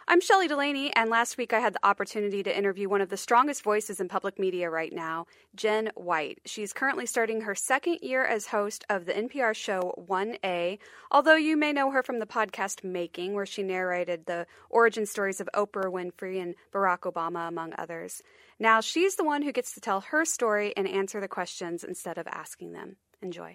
I'm Shelley Delaney, and last week I had the opportunity to interview one of the strongest voices in public media right now, Jen White. She's currently starting her second year as host of the NPR show 1A, although you may know her from the podcast Making, where she narrated the origin stories of Oprah Winfrey and Barack Obama, among others. Now she's the one who gets to tell her story and answer the questions instead of asking them. Enjoy.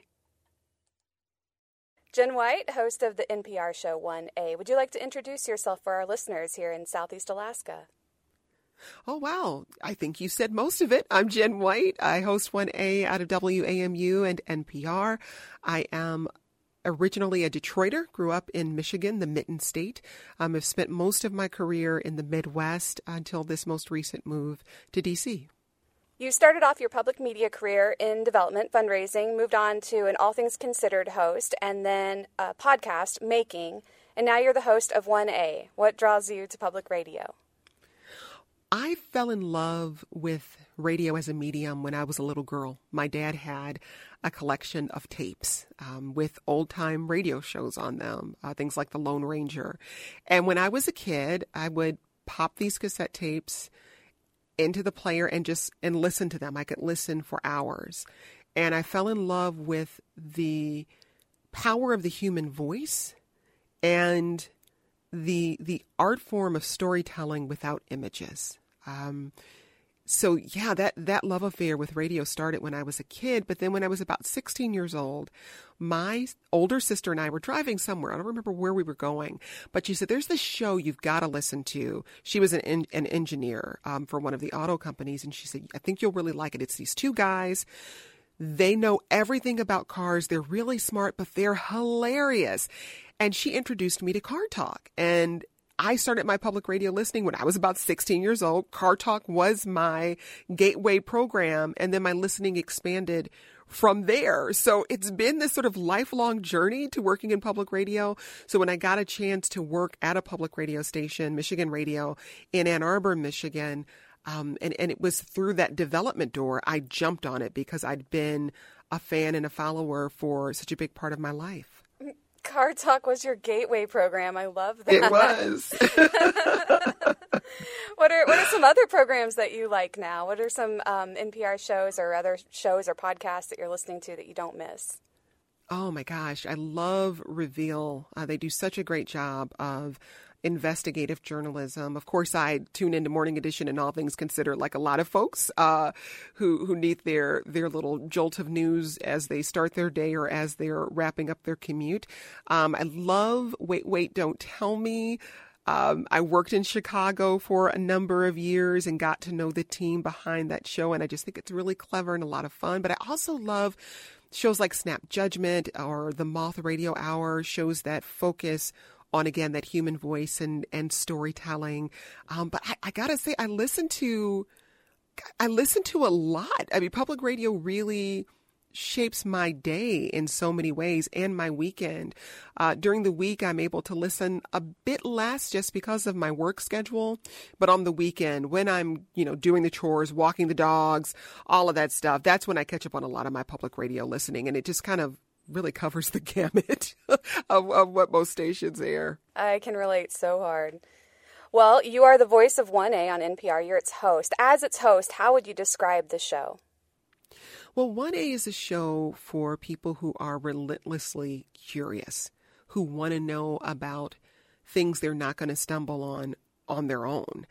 Jen White, host of the NPR show 1A. Would you like to introduce yourself for our listeners here in Southeast Alaska? Oh, wow. I think you said most of it. I'm Jen White. I host 1A out of WAMU and NPR. I am originally a Detroiter, grew up in Michigan, the Mitten State. I've spent most of my career in the Midwest until this most recent move to D.C. You started off your public media career in development, fundraising, moved on to an All Things Considered host, and then a podcast, Making, and now you're the host of 1A. What draws you to public radio? I fell in love with radio as a medium when I was a little girl. My dad had a collection of tapes with old-time radio shows on them, things like The Lone Ranger. And when I was a kid, I would pop these cassette tapes into the player and listen to them. I could listen for hours. And I fell in love with the power of the human voice and the art form of storytelling without images. So yeah, that love affair with radio started when I was a kid. But then when I was about 16 years old, my older sister and I were driving somewhere. I don't remember where we were going, but she said, there's this show you've got to listen to. She was an engineer for one of the auto companies. And she said, I think you'll really like it. It's these two guys. They know everything about cars. They're really smart, but they're hilarious. And she introduced me to Car Talk. And I started my public radio listening when I was about 16 years old. Car Talk was my gateway program, and then my listening expanded from there. So it's been this sort of lifelong journey to working in public radio. So when I got a chance to work at a public radio station, Michigan Radio, in Ann Arbor, Michigan, and it was through that development door, I jumped on it because I'd been a fan and a follower for such a big part of my life. Car Talk was your gateway program. I love that. It was. What are some other programs that you like now? What are some NPR shows or other shows or podcasts that you're listening to that you don't miss? Oh, my gosh. I love Reveal. They do such a great job of investigative journalism. Of course, I tune into Morning Edition and All Things Considered, like a lot of folks who need their little jolt of news as they start their day or as they're wrapping up their commute. I love Wait, Don't Tell Me. I worked in Chicago for a number of years and got to know the team behind that show, and I just think it's really clever and a lot of fun. But I also love shows like Snap Judgment or the Moth Radio Hour, shows that focus on, again, that human voice and storytelling. But I gotta say, I listen to a lot. I mean, public radio really shapes my day in so many ways and my weekend. During the week, I'm able to listen a bit less just because of my work schedule. But on the weekend, when I'm, doing the chores, walking the dogs, all of that stuff, that's when I catch up on a lot of my public radio listening. And it just kind of really covers the gamut of what most stations air. I can relate so hard. Well, you are the voice of 1A on NPR. You're its host. As its host, how would you describe the show? Well, 1A is a show for people who are relentlessly curious, who want to know about things they're not going to stumble on their own.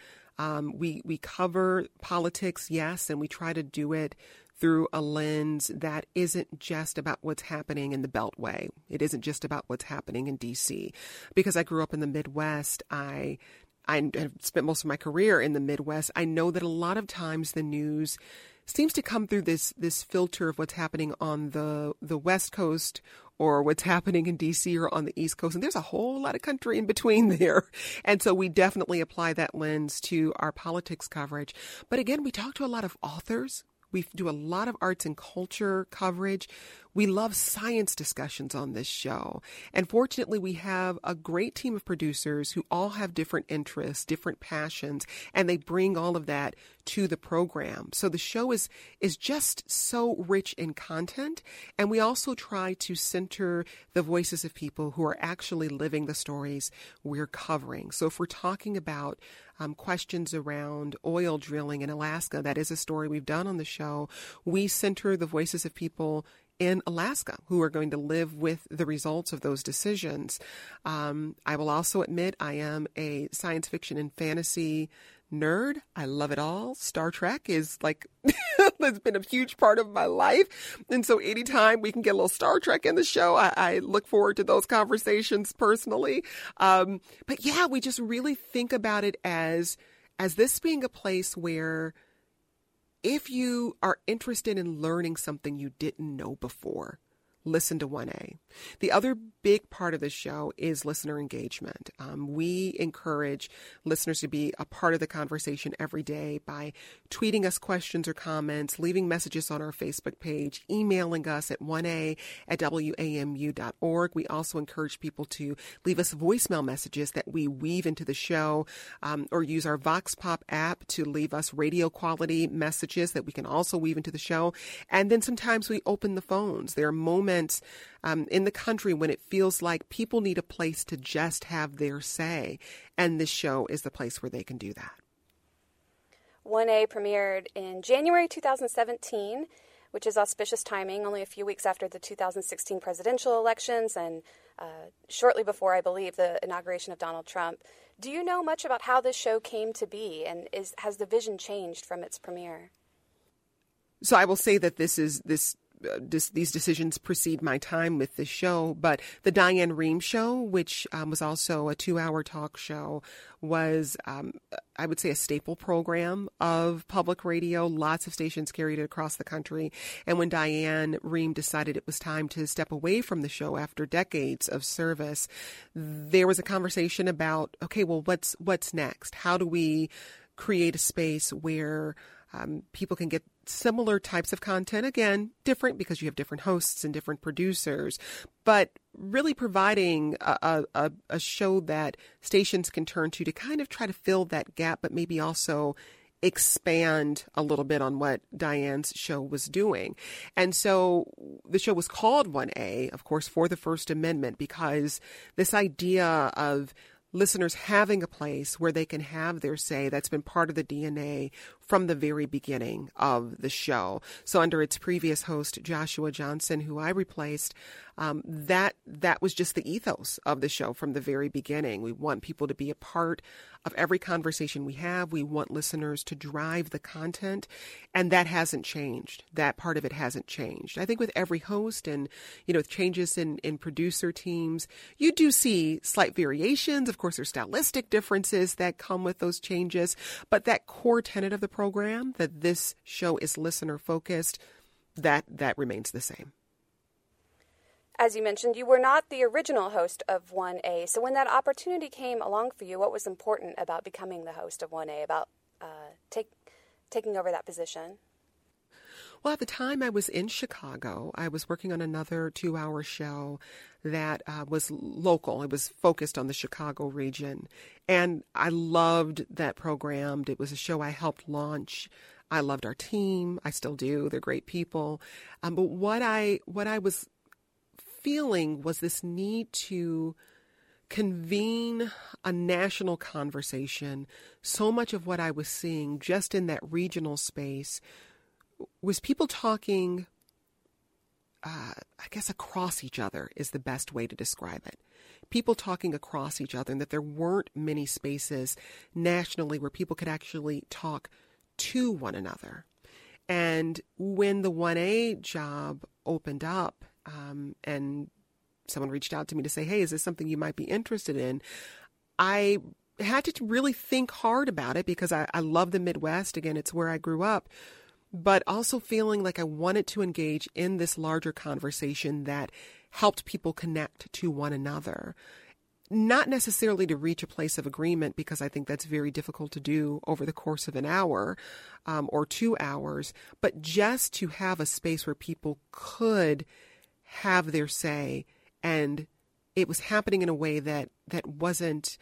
We cover politics, yes, and we try to do it through a lens that isn't just about what's happening in the Beltway. It isn't just about what's happening in D.C. Because I grew up in the Midwest, I have spent most of my career in the Midwest. I know that a lot of times the news seems to come through this filter of what's happening on the West Coast or what's happening in D.C. or on the East Coast. And there's a whole lot of country in between there. And so we definitely apply that lens to our politics coverage. But again, we talk to a lot of authors. We do a lot of arts and culture coverage. We love science discussions on this show. And fortunately, we have a great team of producers who all have different interests, different passions, and they bring all of that to the program. So the show is just so rich in content. And we also try to center the voices of people who are actually living the stories we're covering. So if we're talking about questions around oil drilling in Alaska, that is a story we've done on the show. We center the voices of people in Alaska who are going to live with the results of those decisions. I will also admit I am a science fiction and fantasy nerd. I love it all. Star Trek is like, it's been a huge part of my life. And so anytime we can get a little Star Trek in the show, I look forward to those conversations personally. But yeah, we just really think about it as this being a place where if you are interested in learning something you didn't know before, listen to 1A. The other big part of the show is listener engagement. We encourage listeners to be a part of the conversation every day by tweeting us questions or comments, leaving messages on our Facebook page, emailing us at 1a@wamu.org. We also encourage people to leave us voicemail messages that we weave into the show, or use our Vox Pop app to leave us radio quality messages that we can also weave into the show. And then sometimes we open the phones. There are moments in the country when it feels like people need a place to just have their say, and this show is the place where they can do that. 1A premiered in January 2017, which is auspicious timing, only a few weeks after the 2016 presidential elections and shortly before, I believe, the inauguration of Donald Trump. Do you know much about how this show came to be, and has the vision changed from its premiere? So I will say that these decisions precede my time with this show, but the Diane Rehm Show, which was also a 2-hour talk show, was, I would say, a staple program of public radio. Lots of stations carried it across the country. And when Diane Rehm decided it was time to step away from the show after decades of service, there was a conversation about, okay, well, what's next? How do we create a space where people can get similar types of content, again, different because you have different hosts and different producers, but really providing a show that stations can turn to kind of try to fill that gap, but maybe also expand a little bit on what Diane's show was doing. And so the show was called 1A, of course, for the First Amendment, because this idea of listeners having a place where they can have their say, that's been part of the DNA from the very beginning of the show. So under its previous host, Joshua Johnson, who I replaced, that was just the ethos of the show from the very beginning. We want people to be a part of every conversation we have. We want listeners to drive the content, and that hasn't changed. That part of it hasn't changed. I think with every host and, with changes in producer teams, you do see slight variations. Of course, there's stylistic differences that come with those changes, but that core tenet of the program, that this show is listener focused, that remains the same. As you mentioned, you were not the original host of 1A. So when that opportunity came along for you, what was important about becoming the host of 1A, about taking over that position? Well, at the time I was in Chicago, I was working on another 2-hour show that was local. It was focused on the Chicago region. And I loved that program. It was a show I helped launch. I loved our team. I still do. They're great people. But what I was feeling was this need to convene a national conversation. So much of what I was seeing just in that regional space was people talking, I guess across each other is the best way to describe it. People talking across each other, and that there weren't many spaces nationally where people could actually talk to one another. And when the 1A job opened up, and someone reached out to me to say, hey, is this something you might be interested in? I had to really think hard about it because I love the Midwest. Again, it's where I grew up, but also feeling like I wanted to engage in this larger conversation that helped people connect to one another. Not necessarily to reach a place of agreement, because I think that's very difficult to do over the course of an hour or 2 hours, but just to have a space where people could have their say. And it was happening in a way that wasn't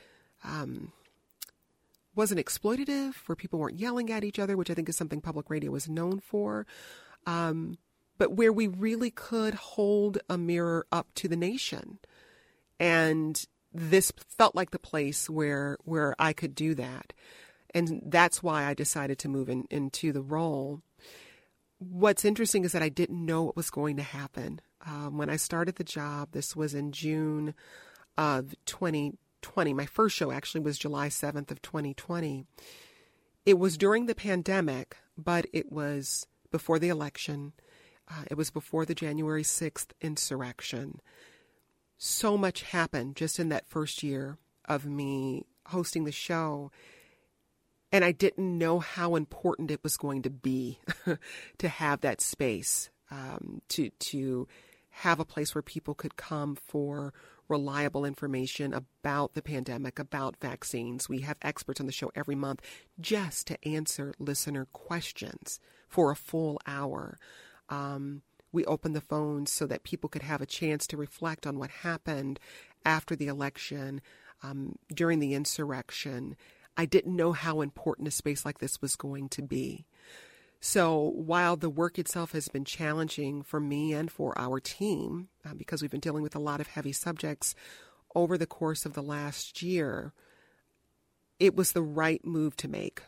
exploitative, where people weren't yelling at each other, which I think is something public radio is known for, but where we really could hold a mirror up to the nation. And this felt like the place where I could do that. And that's why I decided to move into the role. What's interesting is that I didn't know what was going to happen. When I started the job, this was in June of 2020. My first show actually was July 7th of 2020. It was during the pandemic, but it was before the election. It was before the January 6th insurrection. So much happened just in that first year of me hosting the show. And I didn't know how important it was going to be to have that space, to have a place where people could come for reliable information about the pandemic, about vaccines. We have experts on the show every month just to answer listener questions for a full hour. We opened the phones so that people could have a chance to reflect on what happened after the election, during the insurrection. I didn't know how important a space like this was going to be. So while the work itself has been challenging for me and for our team, because we've been dealing with a lot of heavy subjects over the course of the last year, it was the right move to make.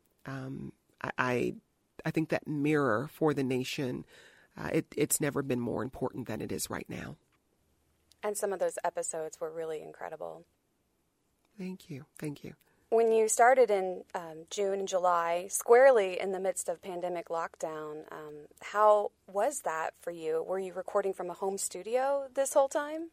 I think that mirror for the nation, it's never been more important than it is right now. And some of those episodes were really incredible. Thank you. Thank you. When you started in June and July, squarely in the midst of pandemic lockdown, how was that for you? Were you recording from a home studio this whole time?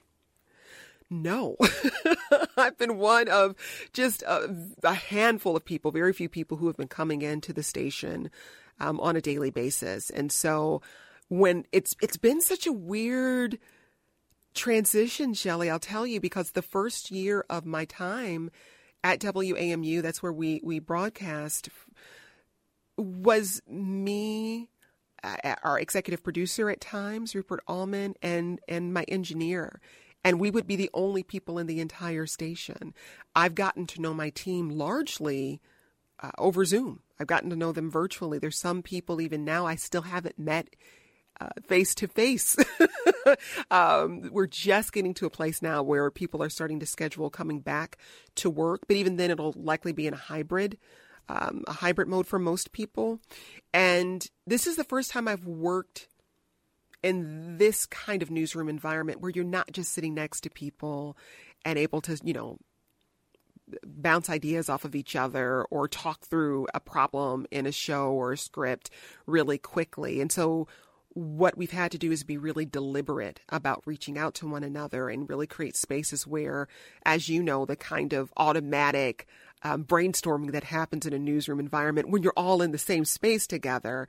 No. I've been one of just a handful of people, very few people who have been coming into the station on a daily basis. And so when it's been such a weird transition, Shelley, I'll tell you, because the first year of my time at WAMU, that's where we broadcast, was me, our executive producer at times, Rupert Allman, and my engineer. And we would be the only people in the entire station. I've gotten to know my team largely over Zoom. I've gotten to know them virtually. There's some people even now I still haven't met face to face. We're just getting to a place now where people are starting to schedule coming back to work, but even then it'll likely be in a hybrid mode for most people. And this is the first time I've worked in this kind of newsroom environment where you're not just sitting next to people and able to, bounce ideas off of each other or talk through a problem in a show or a script really quickly. And so what we've had to do is be really deliberate about reaching out to one another and really create spaces where, as you know, the kind of automatic brainstorming that happens in a newsroom environment when you're all in the same space together,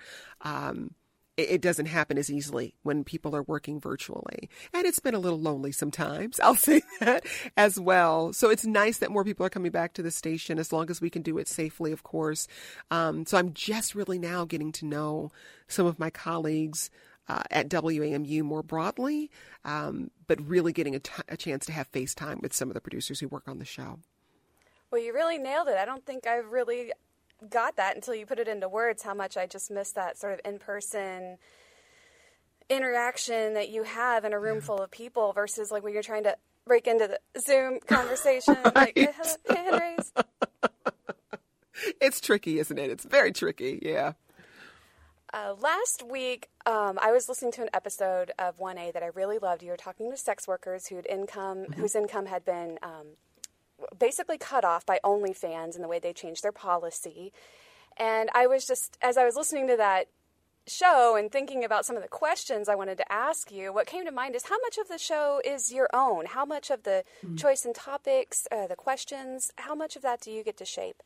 it doesn't happen as easily when people are working virtually. And it's been a little lonely sometimes. I'll say that as well. So it's nice that more people are coming back to the station as long as we can do it safely, of course. So I'm just really now getting to know some of my colleagues at WAMU more broadly, but really getting a chance to have FaceTime with some of the producers who work on the show. Well, you really nailed it. I don't think I've really got that until you put it into words, how much I just miss that sort of in-person interaction that you have in a room full of people versus like when you're trying to break into the Zoom conversation. Right. Like, hey, hand raise. It's tricky, isn't it? It's very tricky, yeah. Last week, I was listening to an episode of 1A that I really loved. You were talking to sex workers whose income had been basically cut off by OnlyFans and the way they changed their policy. And I was just, as I was listening to that show and thinking about some of the questions I wanted to ask you, what came to mind is how much of the show is your own? How much of the choice in topics, the questions, how much of that do you get to shape?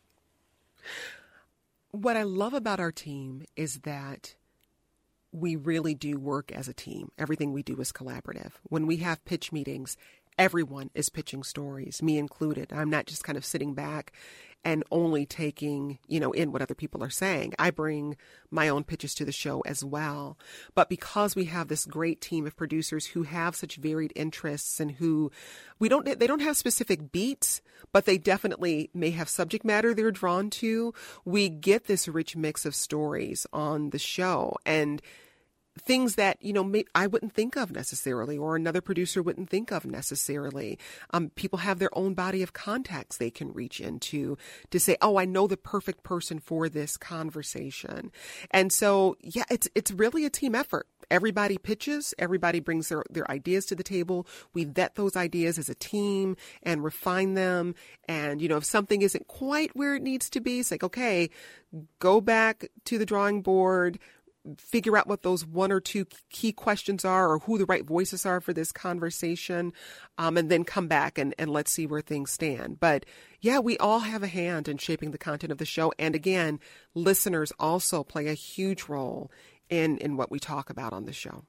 What I love about our team is that we really do work as a team. Everything we do is collaborative. When we have pitch meetings, everyone is pitching stories, me included. I'm not just kind of sitting back and only taking, in what other people are saying. I bring my own pitches to the show as well. But because we have this great team of producers who have such varied interests and who they don't have specific beats, but they definitely may have subject matter they're drawn to, we get this rich mix of stories on the show. And things that, I wouldn't think of necessarily, or another producer wouldn't think of necessarily. People have their own body of contacts they can reach into to say, oh, I know the perfect person for this conversation. And so, yeah, it's really a team effort. Everybody pitches, everybody brings their ideas to the table. We vet those ideas as a team and refine them. And, if something isn't quite where it needs to be, it's like, okay, go back to the drawing board, figure out what those one or two key questions are, or who the right voices are for this conversation, and then come back and let's see where things stand. But yeah, we all have a hand in shaping the content of the show. And again, listeners also play a huge role in what we talk about on the show.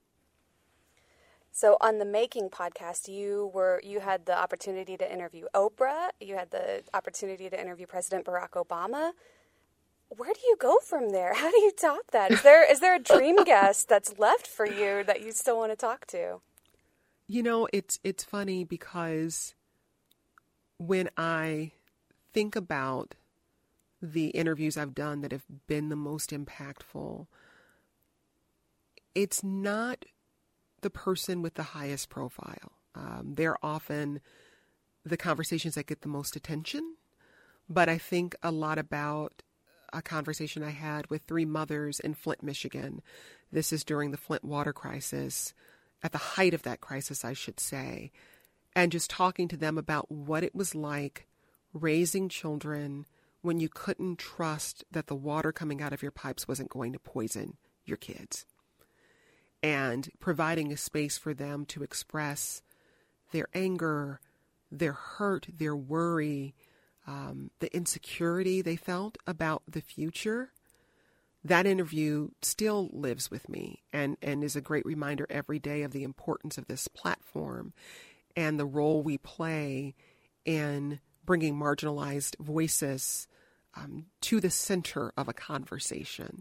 So on the Making podcast, you had the opportunity to interview Oprah. You had the opportunity to interview President Barack Obama. Where do you go from there? How do you top that? Is there a dream guest that's left for you that you still want to talk to? It's funny because when I think about the interviews I've done that have been the most impactful, it's not the person with the highest profile. They're often the conversations that get the most attention, but I think a lot about a conversation I had with 3 mothers in Flint, Michigan. This is during the Flint water crisis, at the height of that crisis, I should say, and just talking to them about what it was like raising children when you couldn't trust that the water coming out of your pipes wasn't going to poison your kids, and providing a space for them to express their anger, their hurt, their worry, the insecurity they felt about the future. That interview still lives with me and is a great reminder every day of the importance of this platform and the role we play in bringing marginalized voices to the center of a conversation.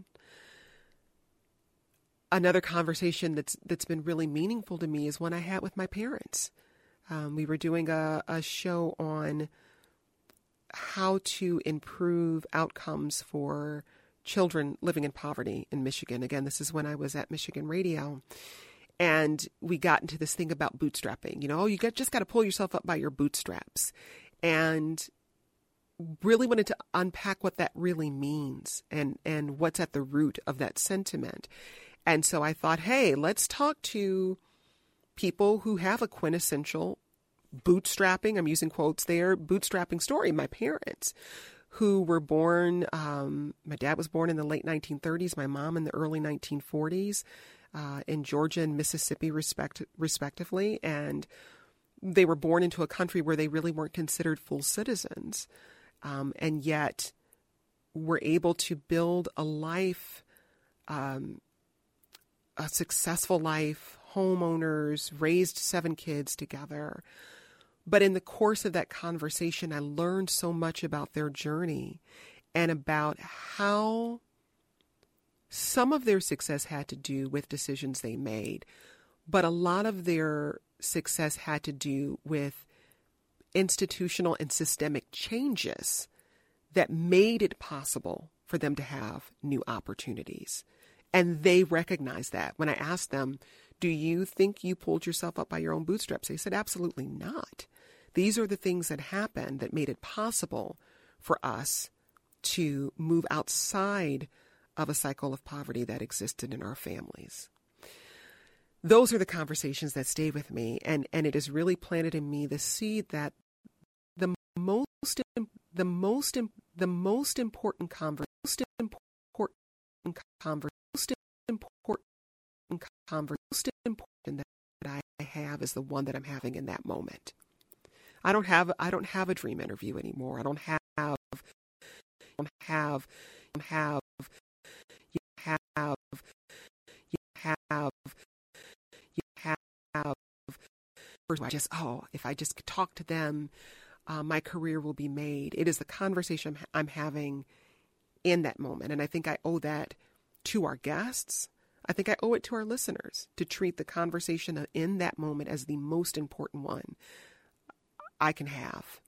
Another conversation that's been really meaningful to me is one I had with my parents. We were doing a show on how to improve outcomes for children living in poverty in Michigan. Again, this is when I was at Michigan Radio. And we got into this thing about bootstrapping. You just got to pull yourself up by your bootstraps. And really wanted to unpack what that really means and what's at the root of that sentiment. And so I thought, hey, let's talk to people who have a quintessential bootstrapping, I'm using quotes there, bootstrapping story. My parents, who were born, my dad was born in the late 1930s, my mom in the early 1940s, in Georgia and Mississippi respectively. And they were born into a country where they really weren't considered full citizens, and yet were able to build a life, a successful life, homeowners, raised 7 kids together. But in the course of that conversation, I learned so much about their journey and about how some of their success had to do with decisions they made, but a lot of their success had to do with institutional and systemic changes that made it possible for them to have new opportunities. And they recognized that. When I asked them, do you think you pulled yourself up by your own bootstraps? They said, absolutely not. These are the things that happened that made it possible for us to move outside of a cycle of poverty that existed in our families. Those are the conversations that stay with me, and it has really planted in me the seed that the most important conversation that I have is the one that I'm having in that moment. I don't have a dream interview anymore. I don't have if I just talk to them, my career will be made. It is the conversation I'm having in that moment. And I think I owe that to our guests. I think I owe it to our listeners to treat the conversation in that moment as the most important one I can have.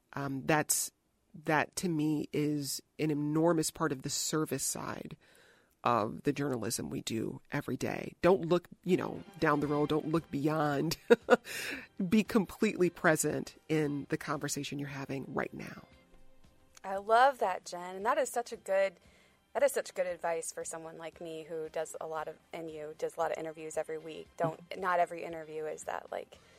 That to me is an enormous part of the service side of the journalism we do every day. Don't look, down the road. Don't look beyond. Be completely present in the conversation you're having right now. I love that, Jen. And that is such good advice for someone like me who does a lot of interviews every week. Not every interview is that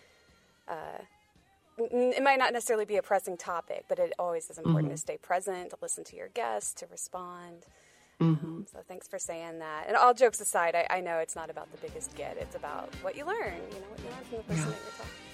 it might not necessarily be a pressing topic, but it always is important to stay present, to listen to your guests, to respond. So thanks for saying that. And all jokes aside, I know it's not about the biggest get. It's about what you learn, what you learn from the person that you're talking to.